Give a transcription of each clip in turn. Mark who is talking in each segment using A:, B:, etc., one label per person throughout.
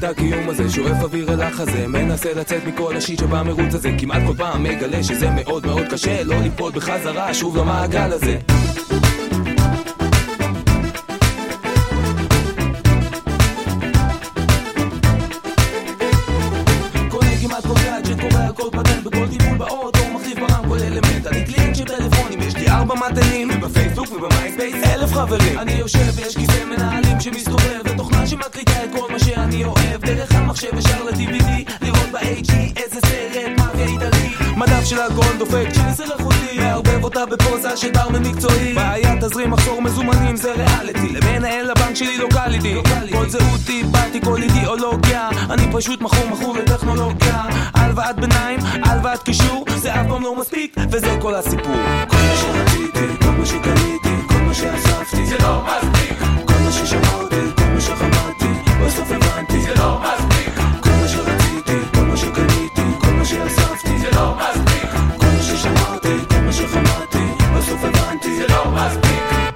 A: הקיום הזה, שואף אוויר אל החזה, מנסה לצאת מכל השיט שבמרוץ הזה, כמעט כל פעם מגלה שזה מאוד מאוד קשה לא ליפול בחזרה שוב למעגל הזה. קונה כמעט כל גאדג'ט, קורא על כל פטנט, בכל טיפול באוטו מחליף ברם כל אלמנט. אני קליינט של טלפונים, יש לי 4 מתנים, ובפייסבוק ובמייספייס 1000 חברים. אני יושב ויש כיסא מנהלים שמסתובב, ותוכנה שמקליטה את כל מה שאני אוהב דרך המחשב ישר ל-DVD, לראות ב-HD איזה סרט מאפיה איטלי. מדף של אלכוהול דופק שלי סרח אותי, מערבב אותה בפוזה של ברמן מקצועי. בעיה תזרים מחסור מזומנים זה ריאליטי, למנהל הבנק שלי לוקליטי. כל זהותי באתי כל אידיאולוגיה, אני פשוט מכור לטכנולוגיה. הלוואת ביניים, הלוואת קישור, זה אף פעם לא מספיק וזה כל הסיפור. כל מה שרציתי, כל מה שקניתי, כל מה שאספתי זה לא מספיק. כל מה ששמעתי, כל מה שחמדתי, בסוף הבנתי זה לא מספיק. כל מה שרציתי, כל מה שקניתי, כל מה שאספתי זה לא מספיק. כל מה ששמעתי, כל מה שחמדתי, בסוף הבנתי זה לא מספיק.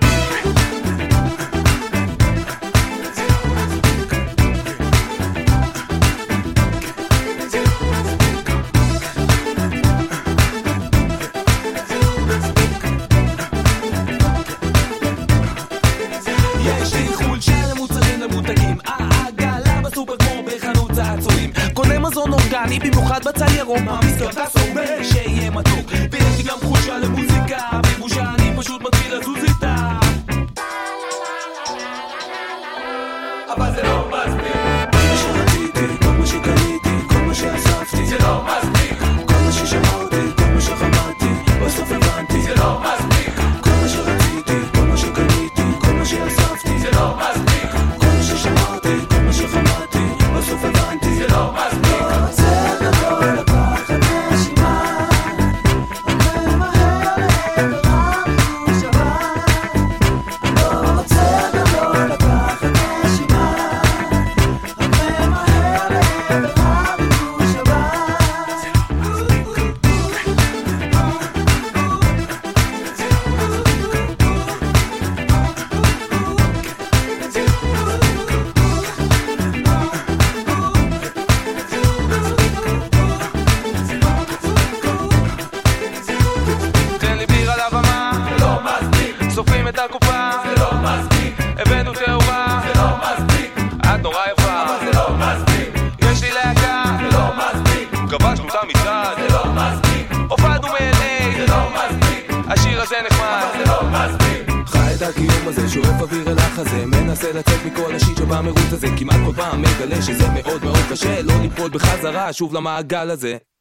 A: יש לי חולשה למוצרים למותגים, העגלה בסופר כמו בחנות צעצועים. קונה מזון אורגני במיוחד בצל ירוק, מעמיס כרטס הרבה שיהיה מתוק. ויש לי גם חולשה למוזיקה, בבושה אני פשוט מתחיל לזוז איתה. אבל זה לא מספיק. כל מה שרציתי, כל מה שקניתי, כל מה שאספתי זה לא מספיק. כל מה ששמעתי, כל מה שחמדתי, בסוף הבנתי זה לא מספיק. כל מה שרציתי, כל מה שקניתי, כל מה שאספתי זה לא מספיק. כל מה ששמעתי, כל מה שחמדתי, בסוף הבנתי זה לא מספיק. לא רוצה גדול לקחת נשימה, אני מהר לעבר המחושבה. לא רוצה גדול לקחת נשימה, אני מהר לעבר המחושבה. תן לי ביר על הבמה, זה לא מספיק. סופרים את הקופה, זה לא מספיק. הבאנו תאורה, זה לא מספיק. את נורא יפה, אבל זה לא מספיק. יש לי להקה, זה לא מספיק. כבשנו את המצעד, זה לא מספיק. הופענו מ-LA, זה לא מספיק. השיר הזה נחמד, אבל זה לא מספיק. חי את הקיום הזה, שואף אוויר אל החזה, מנסה לצאת מכל השיט שבמרוץ הזה, כמעט כל פעם מגלה שזה מאוד מאוד קשה לא ליפול בחזרה שוב למעגל הזה.